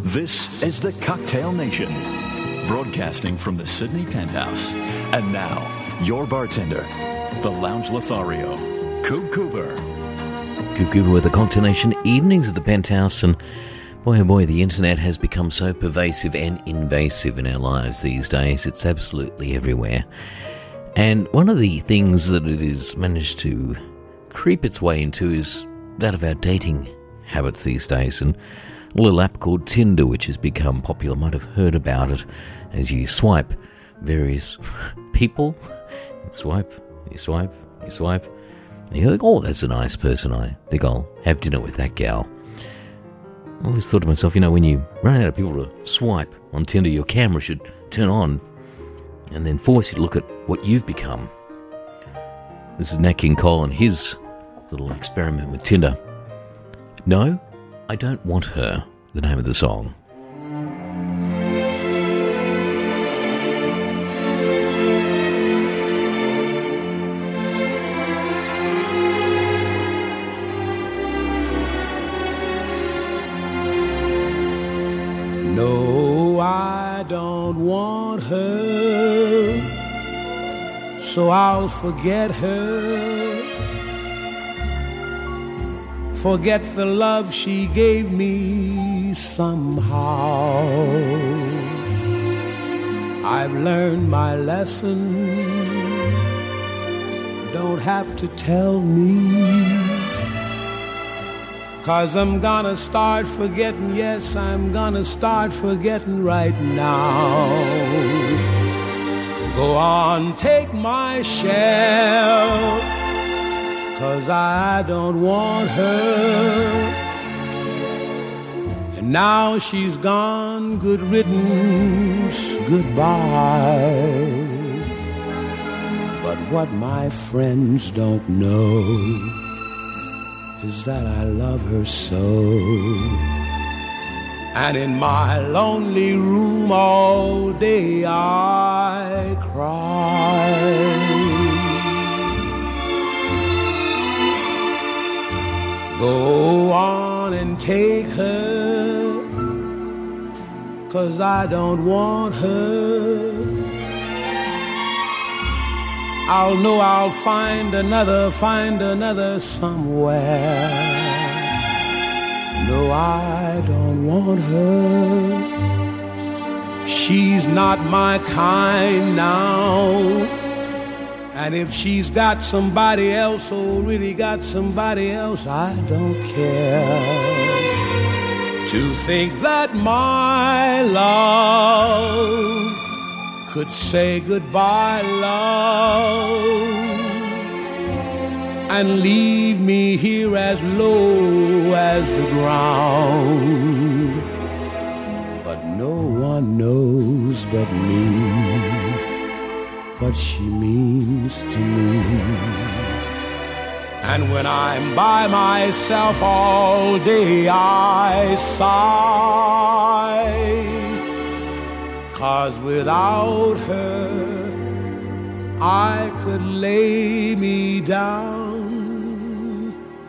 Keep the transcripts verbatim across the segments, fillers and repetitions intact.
This is the Cocktail Nation, broadcasting from the Sydney Penthouse. And now, your bartender, the Lounge Lothario, Coop Cooper. Coop Cooper with the Cocktail Nation evenings at the Penthouse. And boy, oh boy, the internet has become so pervasive and invasive in our lives these days. It's absolutely everywhere. And one of the things that it has managed to creep its way into is that of our dating habits these days. And a little app called Tinder, which has become popular, might have heard about it, as you swipe various people. You swipe, you swipe, you swipe. And you think, oh, that's a nice person. I think I'll have dinner with that gal. I always thought to myself, you know, when you run out of people to swipe on Tinder, your camera should turn on and then force you to look at what you've become. This is Nat King Cole and his little experiment with Tinder. No, I Don't Want Her, the name of the song. No, I don't want her, so I'll forget her. Forget the love she gave me somehow. I've learned my lesson. Don't have to tell me, 'cause I'm gonna start forgetting. Yes, I'm gonna start forgetting right now. Go on, take my shell, 'cause I don't want her. And now she's gone, good riddance, goodbye. But what my friends don't know is that I love her so. And in my lonely room all day I cry. Go on and take her, 'cause I don't want her. I'll know I'll find another, find another somewhere. No, I don't want her. She's not my kind now. And if she's got somebody else, or really got somebody else, I don't care. To think that my love could say goodbye, love, and leave me here as low as the ground. But no one knows but me what she means to me. And when I'm by myself all day I sigh, 'cause without her I could lay me down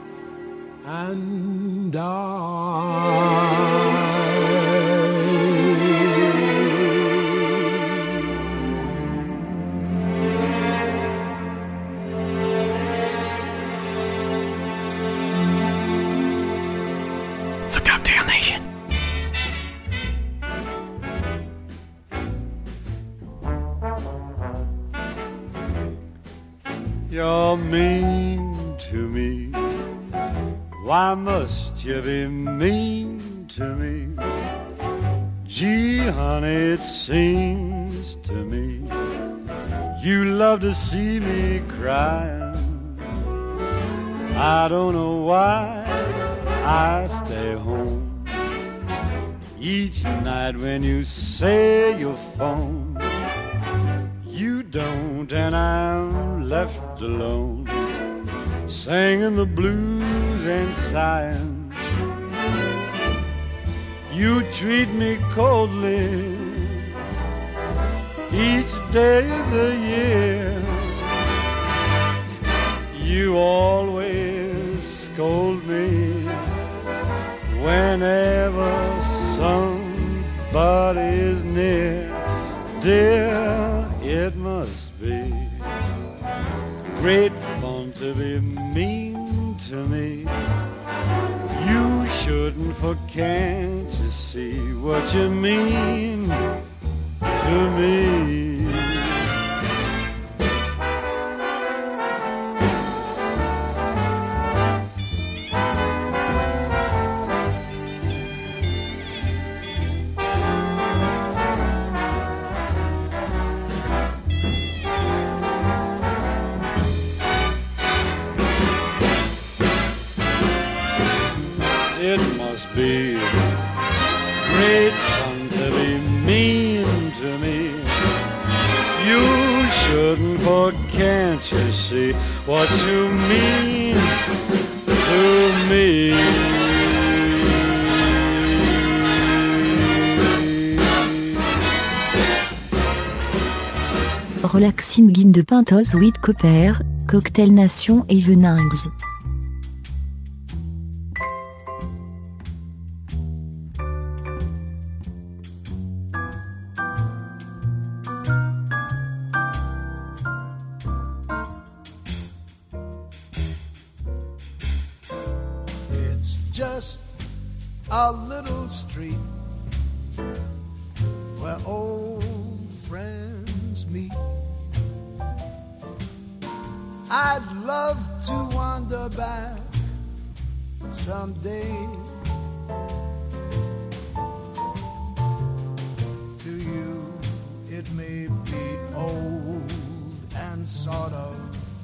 and die. The Cocktail Nation. You're mean to me. Why must you be mean to me? Gee, honey, it seems to me you love to see me crying. I don't know why I stay home each night when you say your phone. You don't, and I'm left alone, singing the blues and sighing. You treat me coldly each day of the year. You always scold me whenever some dear, it must be great fun to be mean to me. You shouldn't, for can't you see what you mean to me? It must be great fun to be mean to me. You shouldn't, for can't you see what you mean to me? Relaxing Gin de Pintols with Copper, Cocktail Nation Evenings. Just a little street where old friends meet. I'd love to wander back someday to you. It may be old and sort of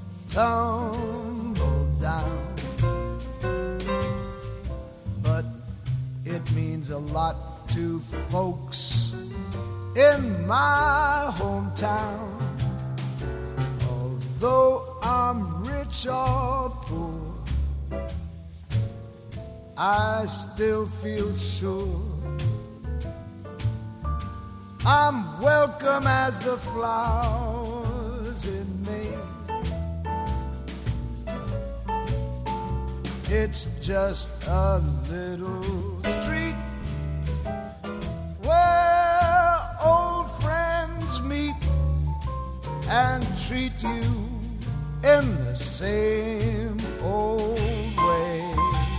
tumbled down, it means a lot to folks in my hometown. Although I'm rich or poor, I still feel sure I'm welcome as the flowers in May. It's just a little street where old friends meet and treat you in the same old way.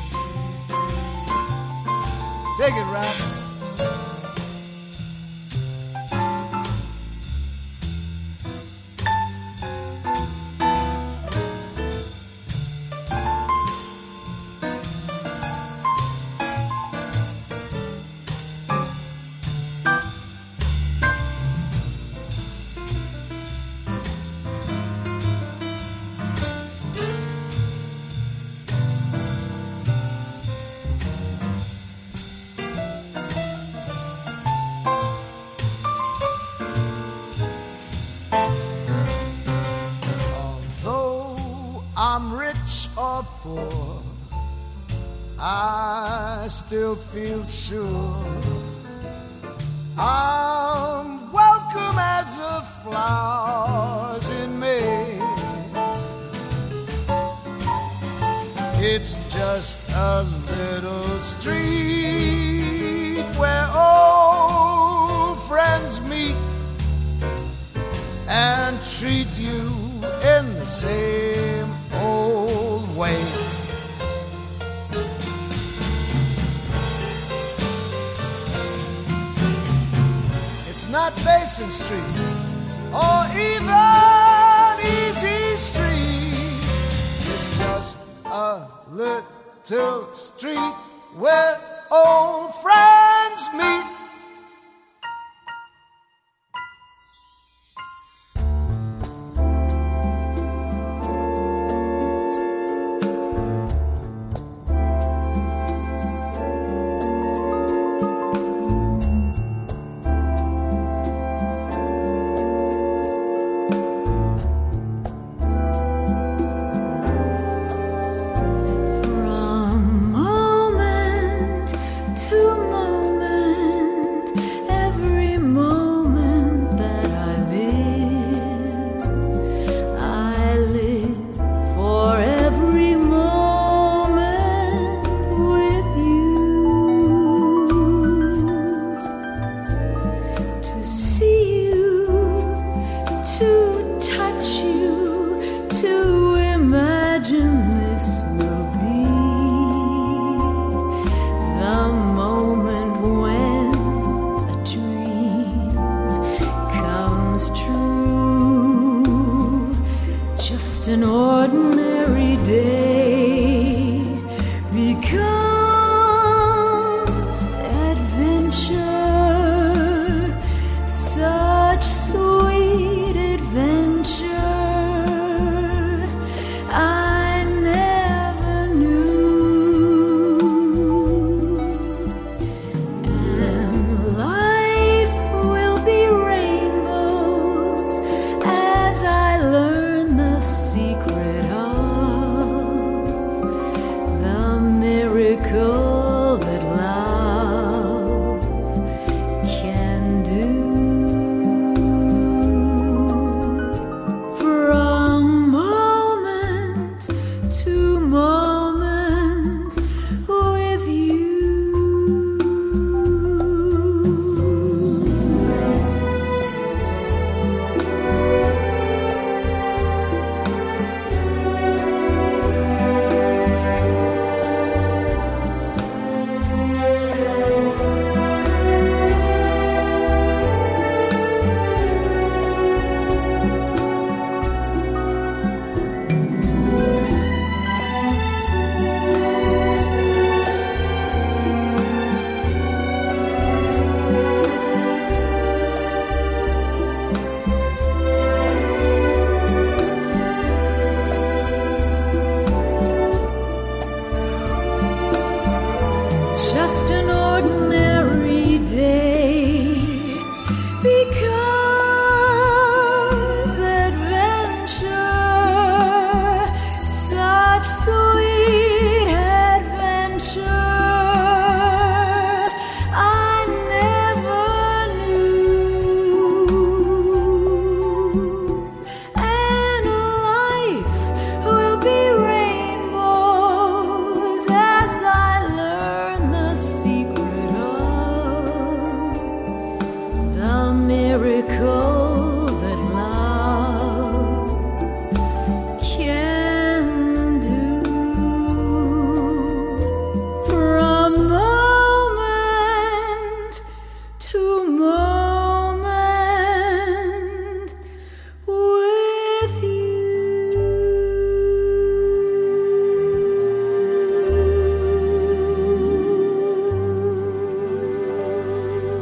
Take it, Ralph. Poor, I still feel sure I'm welcome as the flowers in May. It's just a little street where old friends meet and treat you in the same old way. It's not Basin Street or even Easy Street. It's just a little street where old friends meet. From moment to moment.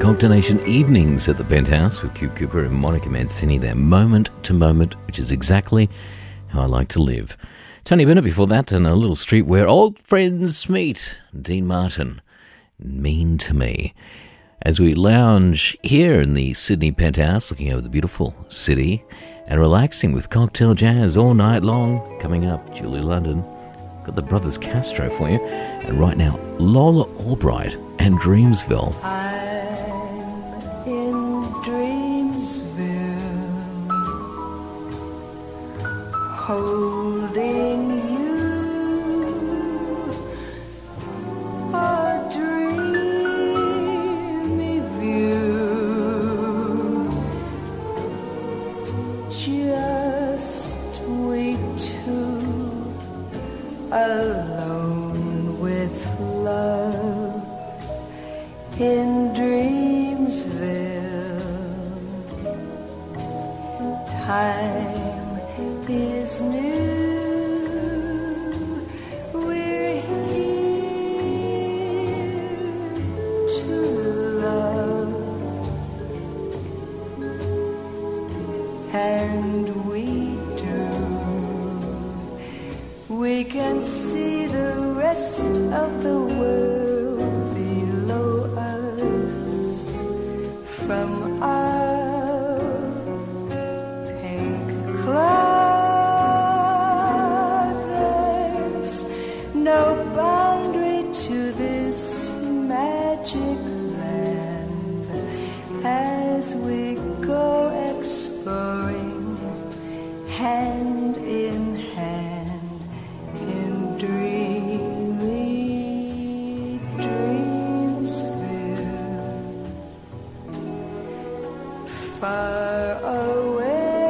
Cocktailnation evenings at the Penthouse with Cube Cooper and Monica Mancini there, moment to moment, which is exactly how I like to live. Tony Bennett before that, and a little street where old friends meet. Dean Martin, Mean to Me. As we lounge here in the Sydney Penthouse, looking over the beautiful city and relaxing with cocktail jazz all night long. Coming up, Julie London. Got the Brothers Castro for you. And right now, Lola Albright and Dreamsville. I'm in Dreamsville, holding you, a dreamy view. Just we two alone with love in Dreamsville. Time is new, we're here to love, and we do. We can see the rest of the world below us from our pink cloud. There's no boundary to this magic land as we go exploring hand in hand in dreamy Dreamsville, far away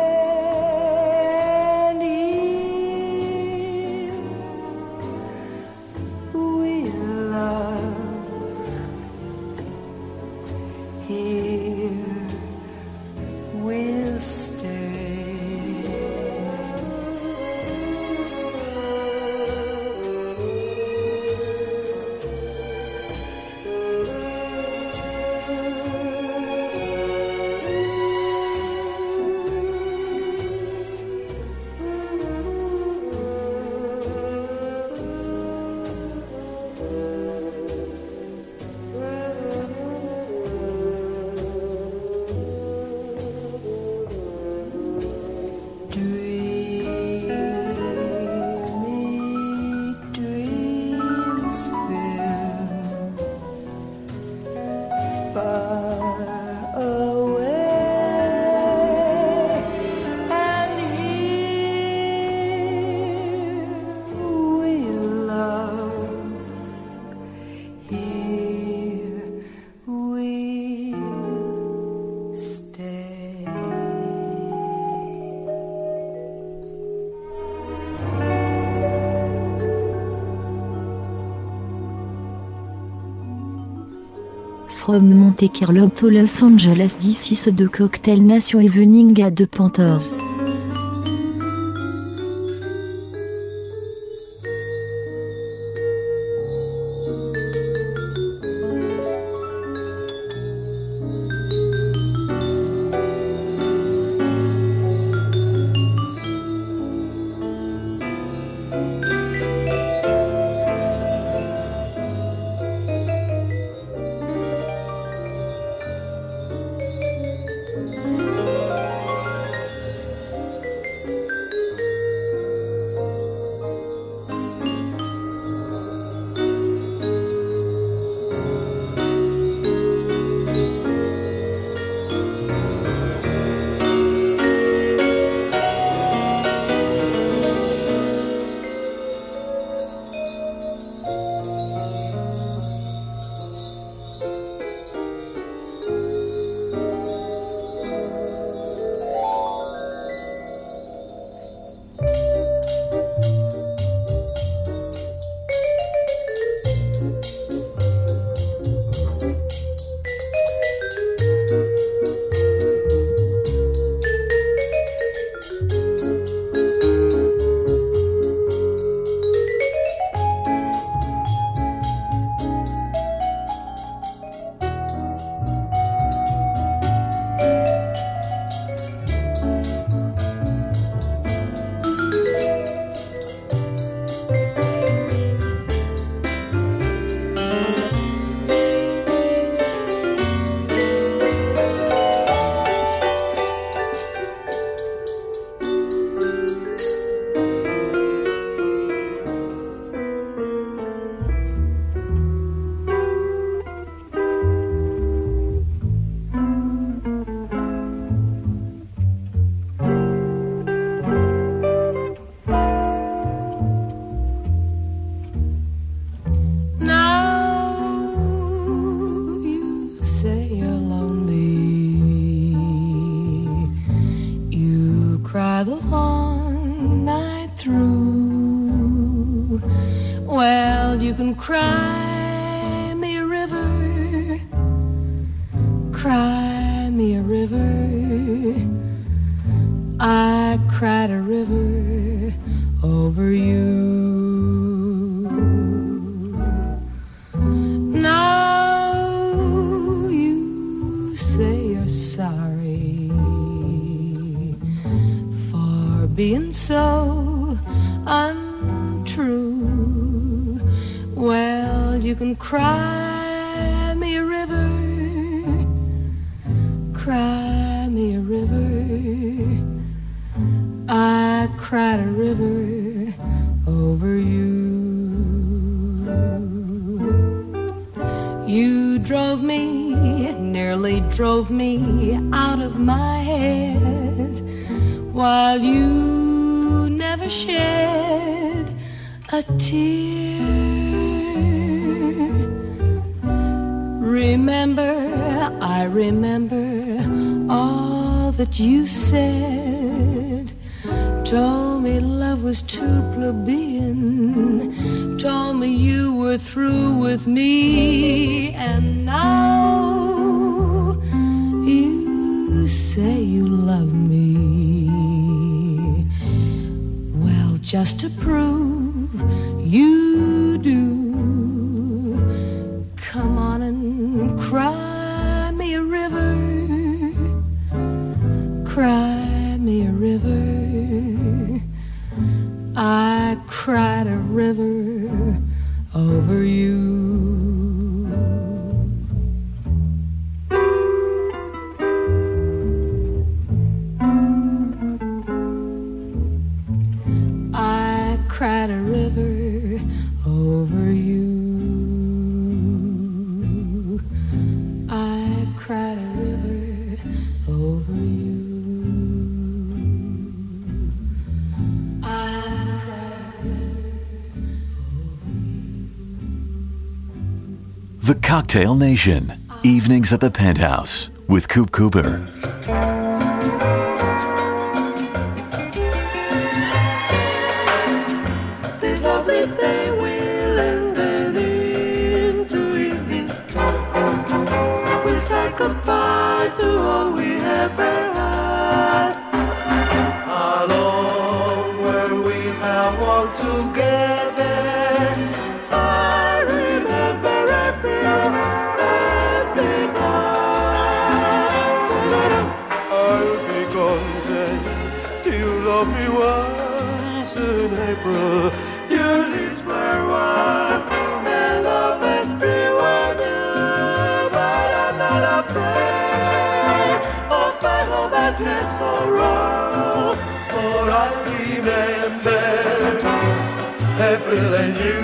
and here we love, here we'll stay. Dreamy Dreamsville, far away and here we love, here we'll stay. From Monte Carlo to Los Angeles, this is the Cocktail Nation evening at the Penthouse. say you're lonely. You cry the long night through. Well, you can cry me a river, cry me a river. I cried a river over you. Now you say you're sorry for being so untrue. Well, you can cry me a river, cry me a river. I cried a river over you. You drove me, nearly drove me out of my head, while you never shed a tear. Remember, I remember all that you said. Told me love was too plebeian, told me you were through with me, and now you say you love me. Well, just to prove you do, come on and cry me a river, cry me a river. I cried a river over you. I cried a river over you. I cried a river over you. The Cocktail Nation, evenings at the Penthouse with Coop Cooper. This lovely day will end into evening. We'll say goodbye to all we ever had. Along where we have walked together, I remember every happy night. I'll be content. You love me once in April. Your lips were warm and love is pure new. But I'm not afraid of my home address sorrow. For I remember April and you.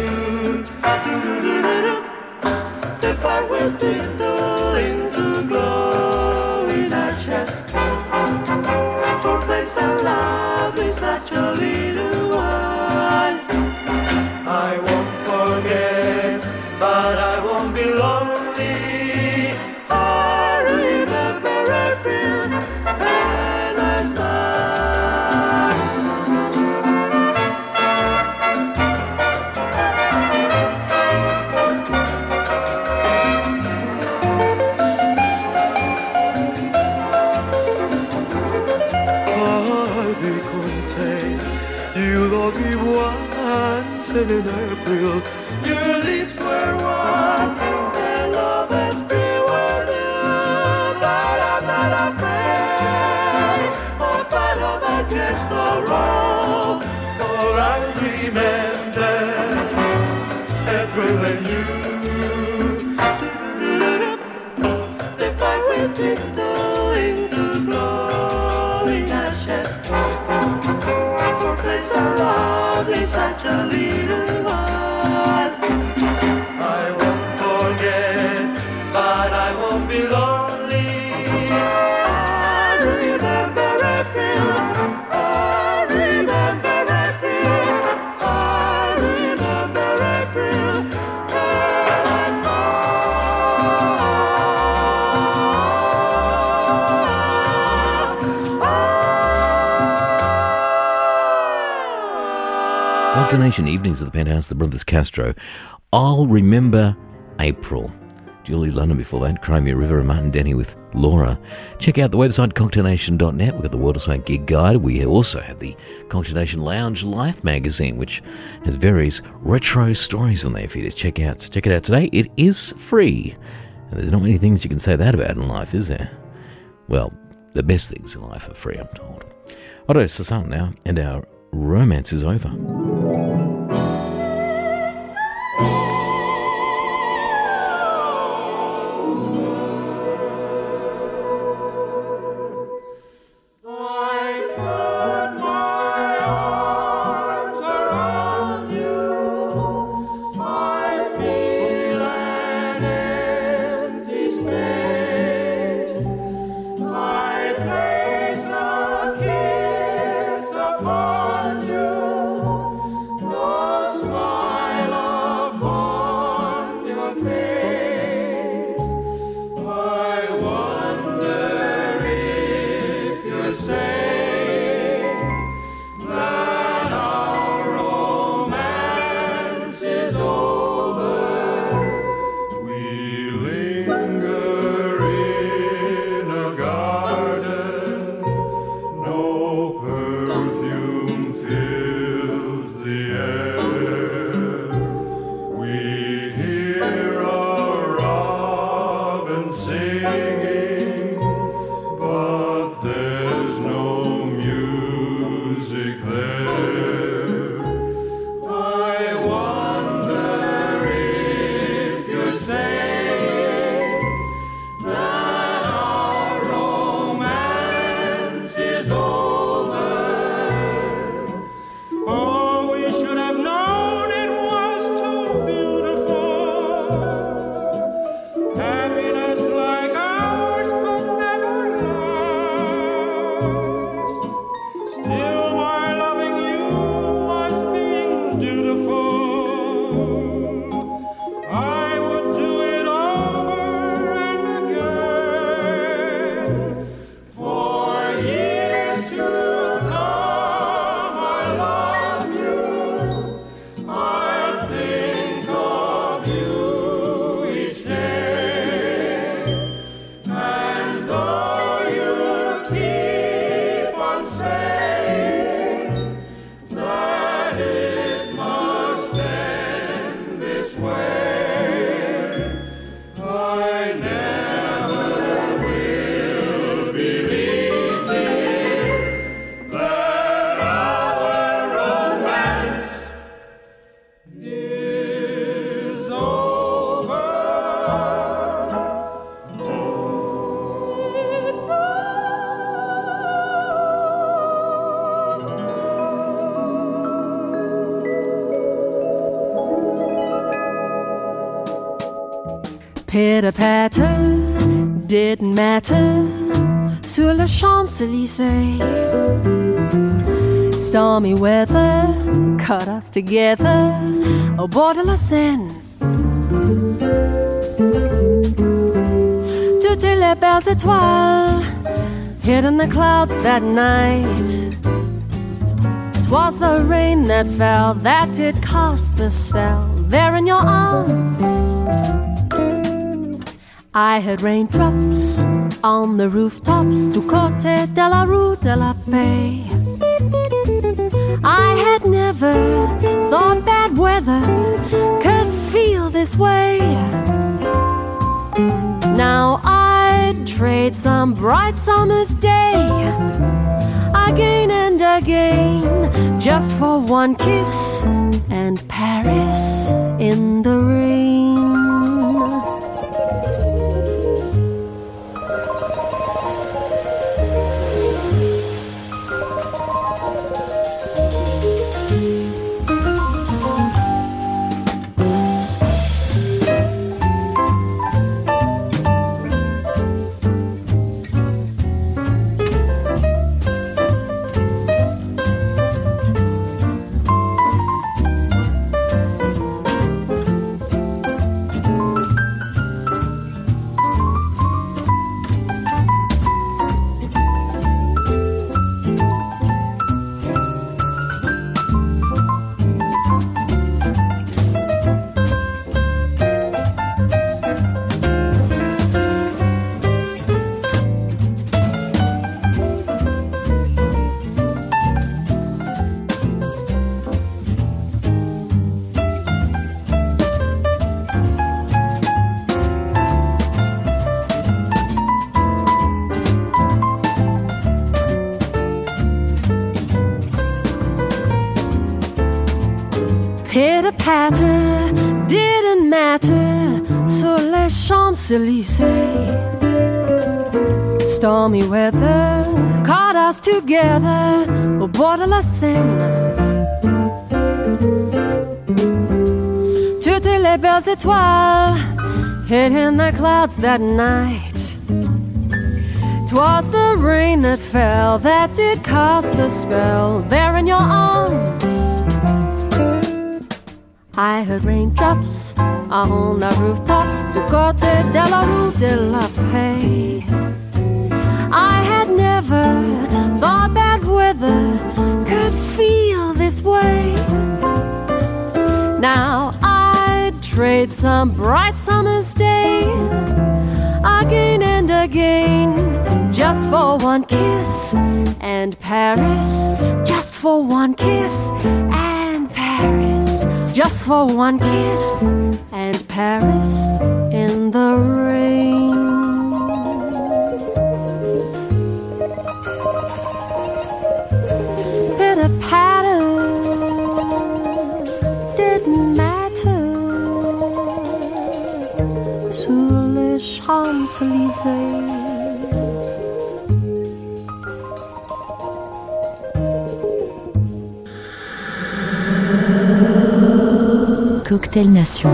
The fire will dwindle into glowing ashes. For place and love is such a little while. I won't forget, but I won't be lonely. I remember April and I smile. I'll be content. You love me once and in April. Your lips were warm and love is pure new. But I'm not afraid of my love against sorrow. For I remember April and you. The fire will dwindle into glowing ashes. For place and love is such a little while. I won't forget, but I won't be lonely. I remember April. I remember April. I remember April. And I smile. Cocktail Evenings at the Penthouse, the Brothers Castro. I'll Remember April. Julie London before that, Crimea River and Martin Denny with Laura. Check out the website cocktail nation dot net. We've got the Waterside Gig Guide. We also have the Cocktail Nation Lounge Life magazine, which has various retro stories on there for you to check out. So check it out today. It is free. And there's not many things you can say that about in life, is there? Well, the best things in life are free, I'm told. Otto Sasan now, and our romance is over. Pitter-patter, didn't matter, sur le Champs-Élysées. Stormy weather caught us together au bord de la Seine. Toutes les belles étoiles hid in the clouds that night. 'Twas the rain that fell that did cast the spell there in your arms. I heard raindrops on the rooftops du côté de la rue de la Paix. I had never thought bad weather could feel this way. Now I'd trade some bright summer's day again and again just for one kiss and Paris in the rain. patter didn't matter sur les Champs-Élysées. Stormy weather caught us together au bord de la Seine. Toutes les belles étoiles hid in the clouds that night. 'Twas the rain that fell that did cast the spell there in your arms. I heard raindrops on the rooftops du côté de la rue de la Paix. I had never thought bad weather could feel this way. Now I'd trade some bright summer's day again and again, just for one kiss, and Paris, just for one kiss, and Paris, just for one kiss, and Paris in the rain. Pitter patter didn't matter sur les Champs-Élysées. Cocktail Nation.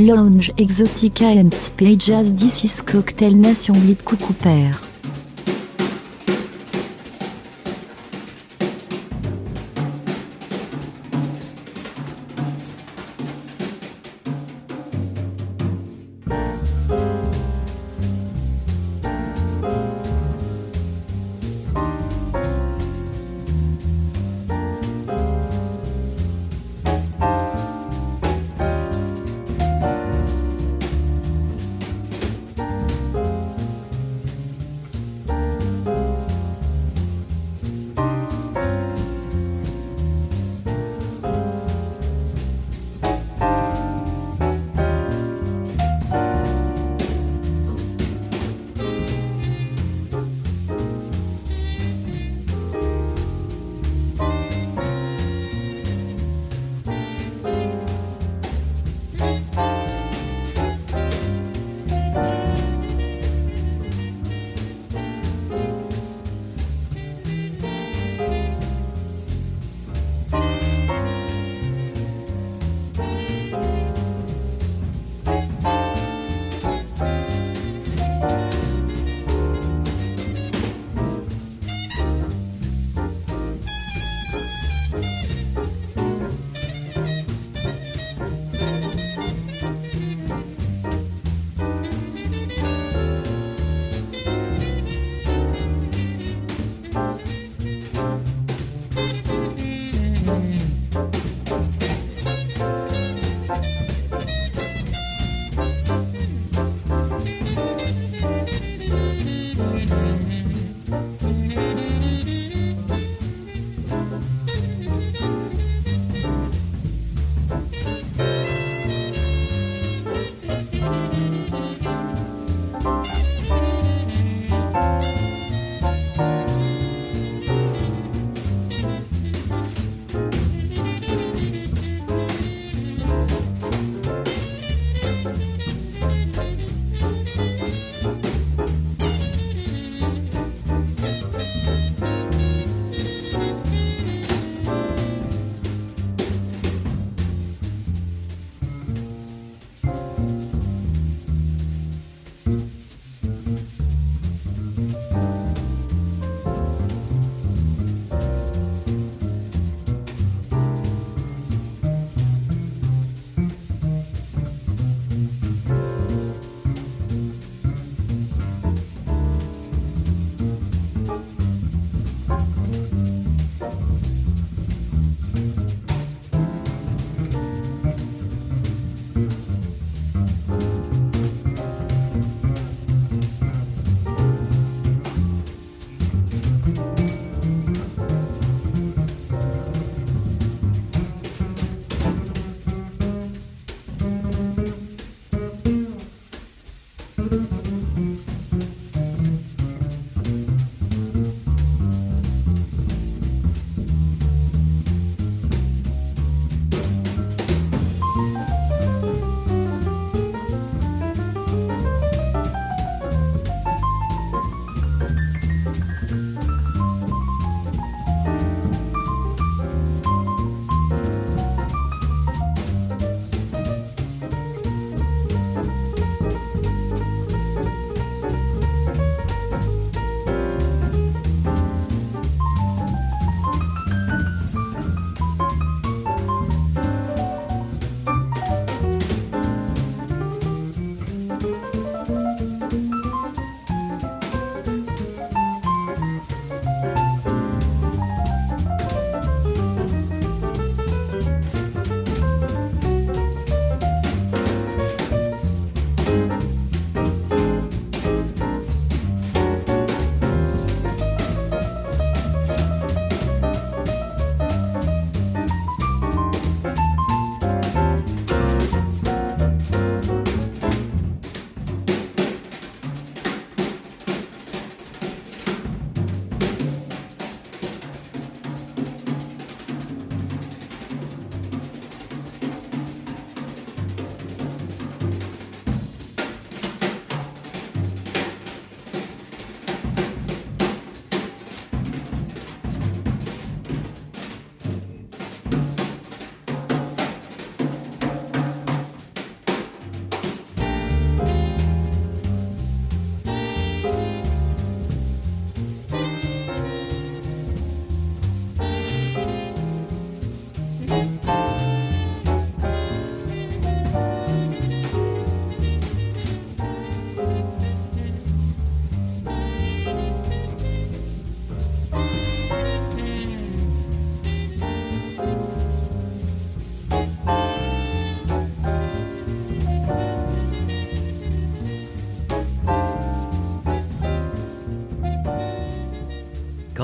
Lounge Exotica and Space Jazz. This is Cocktail Nation with Cooper.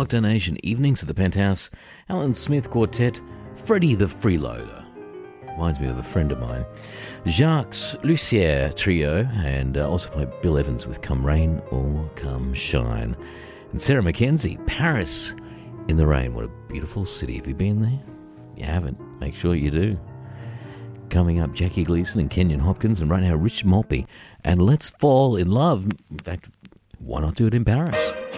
Cocktail Nation Evenings at the Penthouse. Alan Smith Quartet, Freddie the Freeloader. Reminds me of a friend of mine. Jacques Lussier Trio, and uh, also played Bill Evans with Come Rain or Come Shine. And Sarah Mackenzie, Paris in the Rain. What a beautiful city. Have you been there? You haven't. Make sure you do. Coming up, Jackie Gleason and Kenyon Hopkins, and right now Rich Maltby. And Let's Fall in Love. In fact, why not do it in Paris?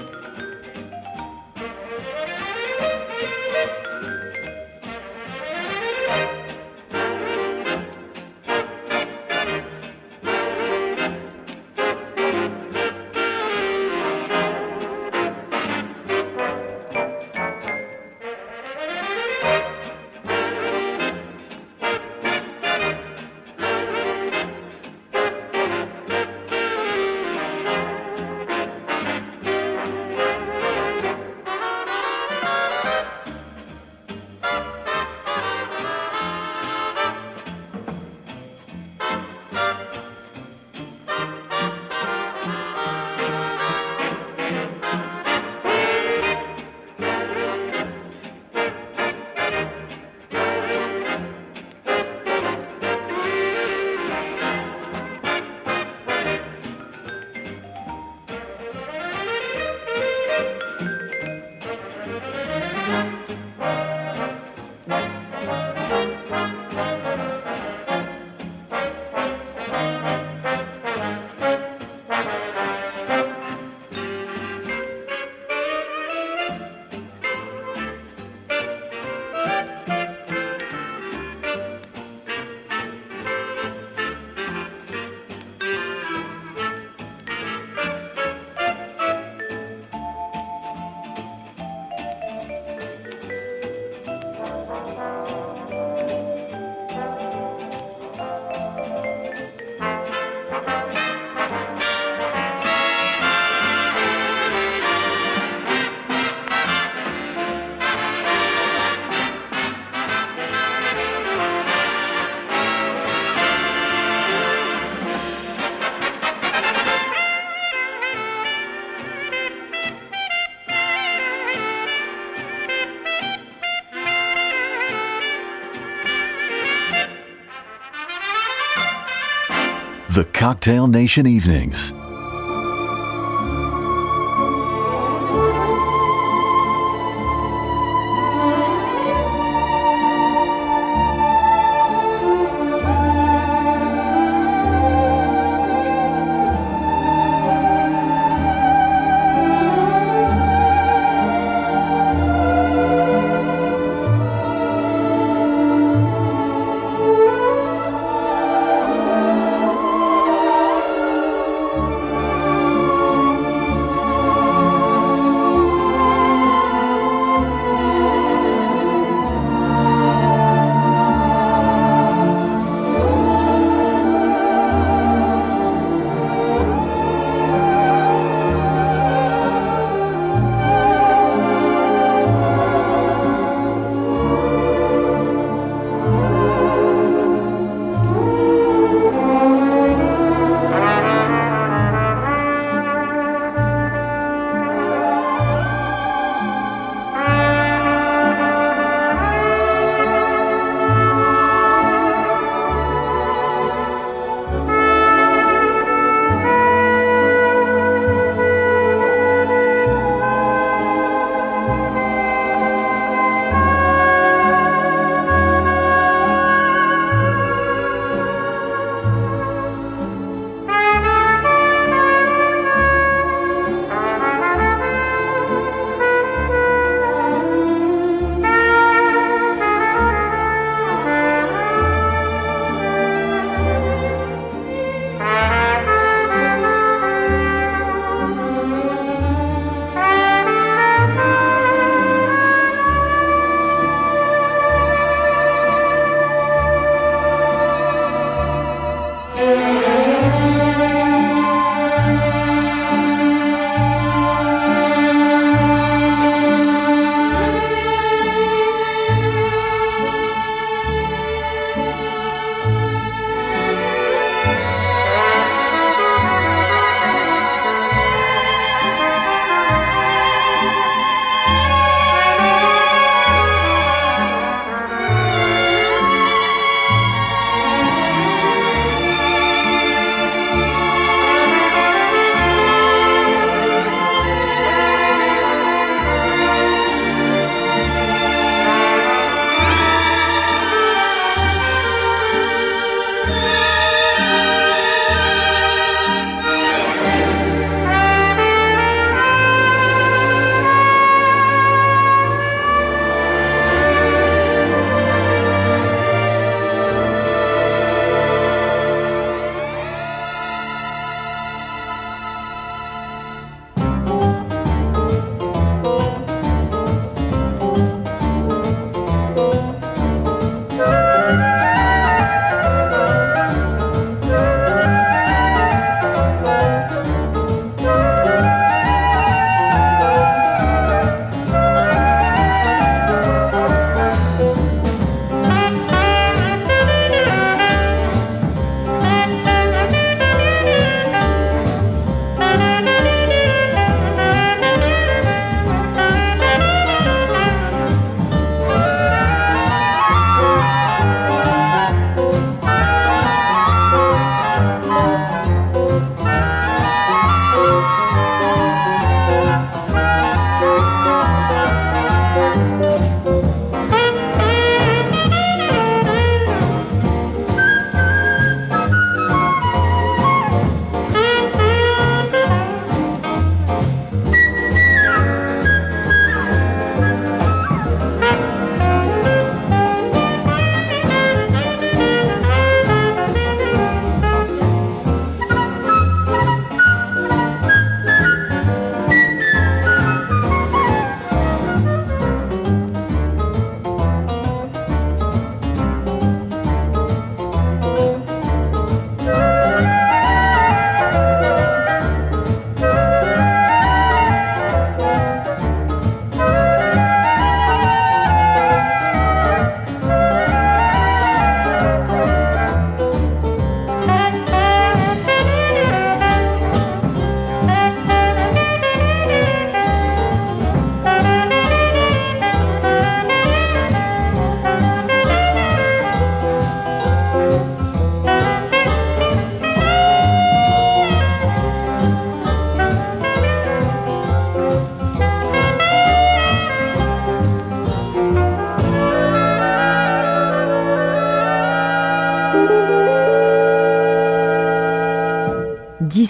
The Cocktail Nation Evenings.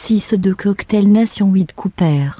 six de Cocktail Nation with Cooper.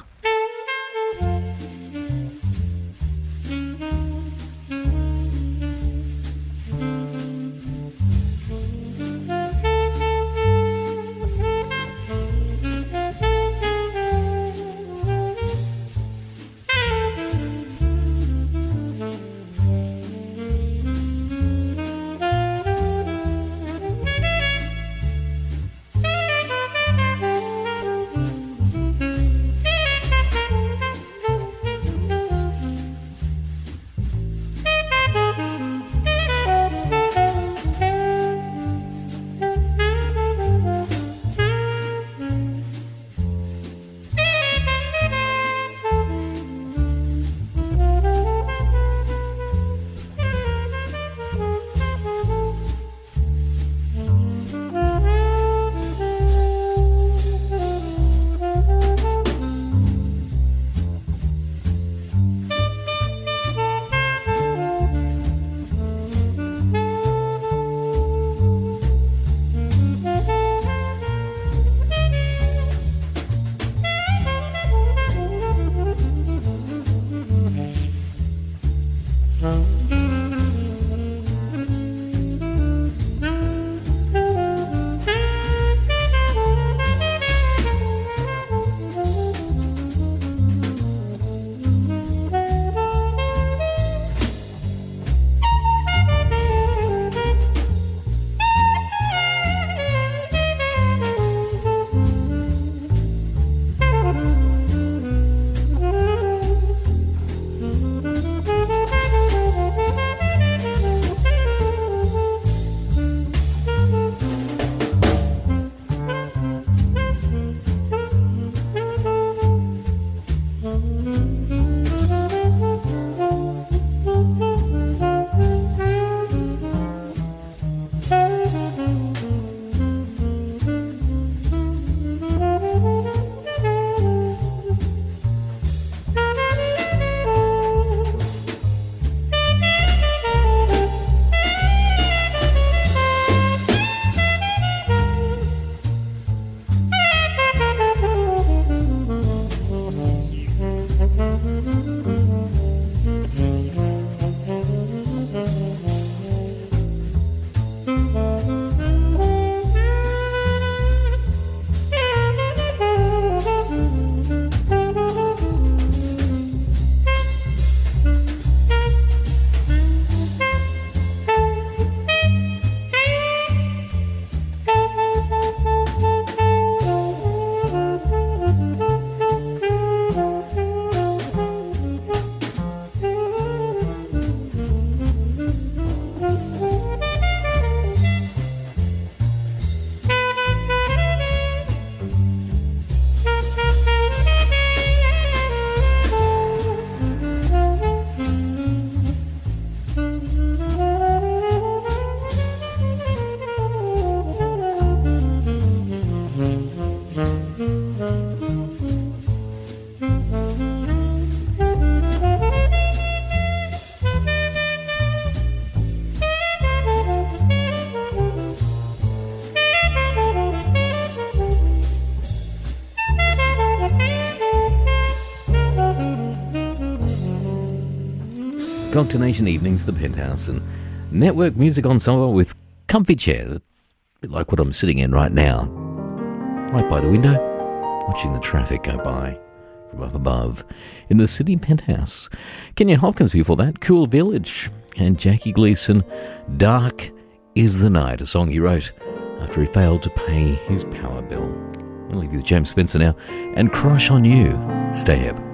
Cocktail Nation evenings at the Penthouse and network music ensemble with comfy chairs, a bit like what I'm sitting in right now, right by the window, watching the traffic go by from up above in the Sydney Penthouse. Kenyon Hopkins before that, Cool Village, and Jackie Gleason, Dark is the Night, a song he wrote after he failed to pay his power bill. I'll leave you with James Spencer now and Crush on You. Stay up.